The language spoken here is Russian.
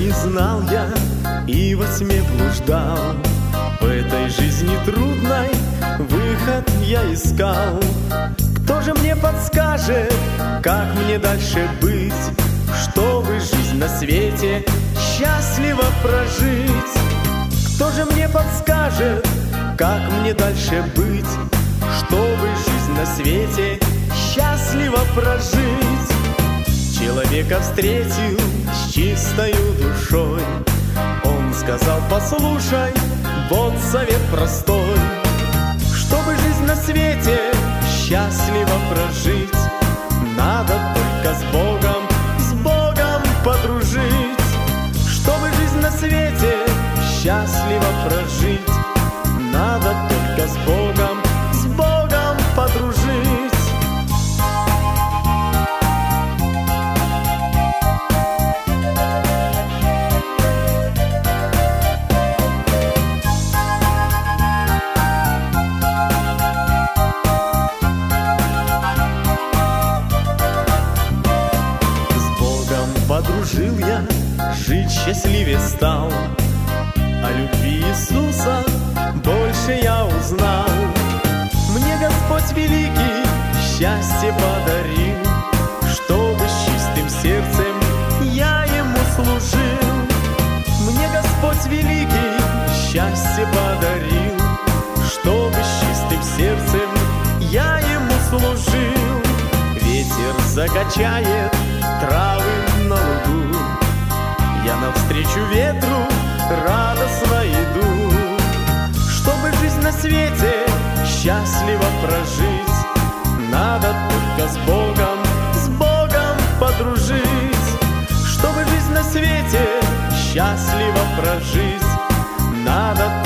не знал я и во тьме блуждал. В этой жизни трудной выход я искал. Кто же мне подскажет, как мне дальше быть, чтобы жизнь на свете счастливо прожить? Кто же мне подскажет, как мне дальше быть, чтобы жизнь на свете счастливо прожить? Человека встретил с чистою душой. Он сказал: послушай, вот совет простой. Чтобы жизнь на свете счастливо прожить, надо только с Богом подружить. Чтобы жизнь на свете счастливо прожить, надо только с Богом подружить. Подружил я, жить счастливее стал. О любви Иисуса больше я узнал. Мне Господь великий счастье подарил, чтобы с чистым сердцем я Ему служил. Мне Господь великий счастье подарил, чтобы с чистым сердцем я Ему служил. Ветер закачает травы на лугу, я навстречу ветру радостно иду. Чтобы жизнь на свете счастливо прожить, надо только с Богом подружить. Чтобы жизнь на свете счастливо прожить, надо